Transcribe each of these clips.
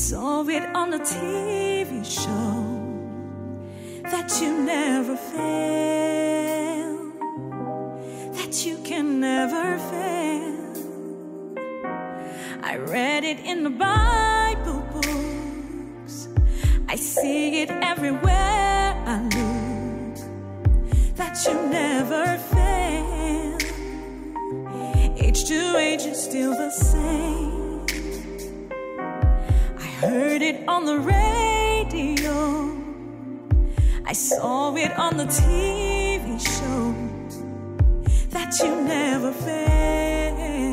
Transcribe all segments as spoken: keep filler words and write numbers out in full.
saw it on the T V show that you never fail, that you can never fail. I read it in the Bible books, I see it everywhere I look, that you never fail. Age to age is still the same. I heard it on the radio, I saw it on the T V show, that you never fail,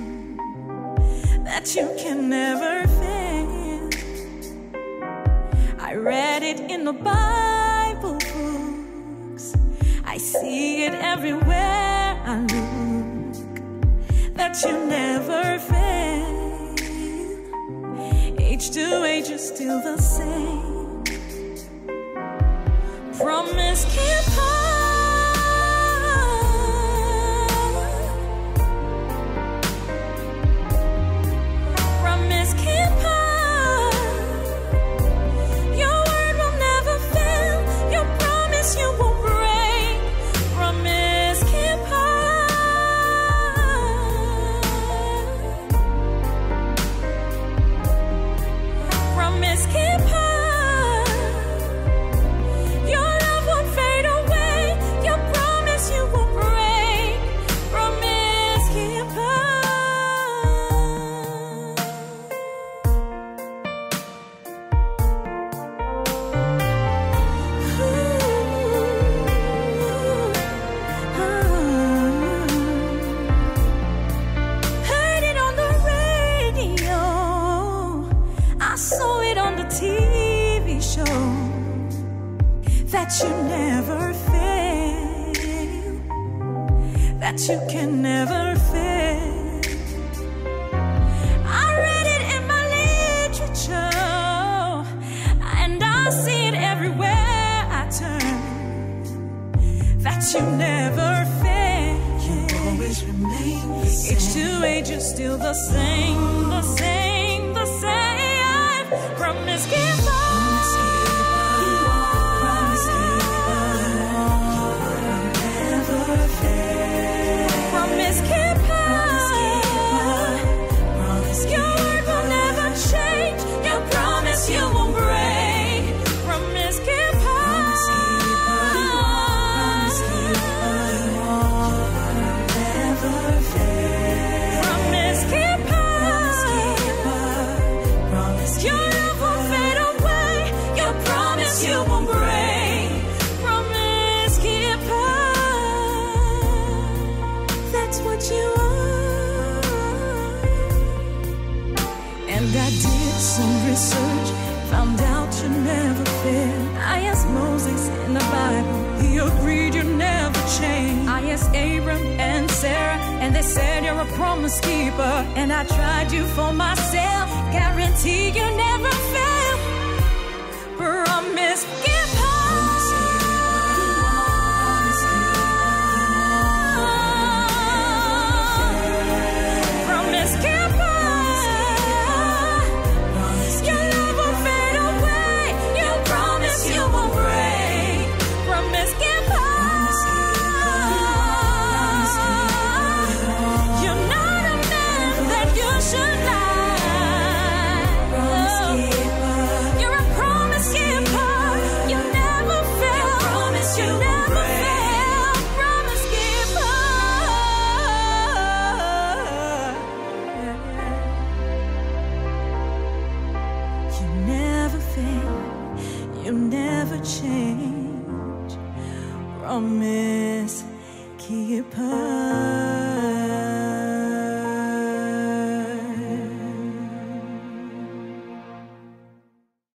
that you can never fail. I read it in the Bible books, I see it everywhere I look, that you never fail. Age to age is still the same. Promise keeper, promise keeper, your word will never fail, your promise you won't break. Promise keeper, promise keeper. That you never fail, that you can never fail. I read it in my literature, and I see it everywhere I turn, that you never fail. You always remain the same. Age to age is still the same, the same, the same. Promise keeper. Promise keeper, your word will never change, your promise you won't break. Promise keeper, never fail. Promise keeper, your love won't fade away, your promise you won't break. Promise keeper, that's what you are. And I did some research, found out you never fail. I asked Moses in the Bible, he agreed you never change. I asked Abram and Sarah, and they said you're a promise keeper. And I tried you for myself, guarantee you never fail. Promise keeper. You never change, promise keeper.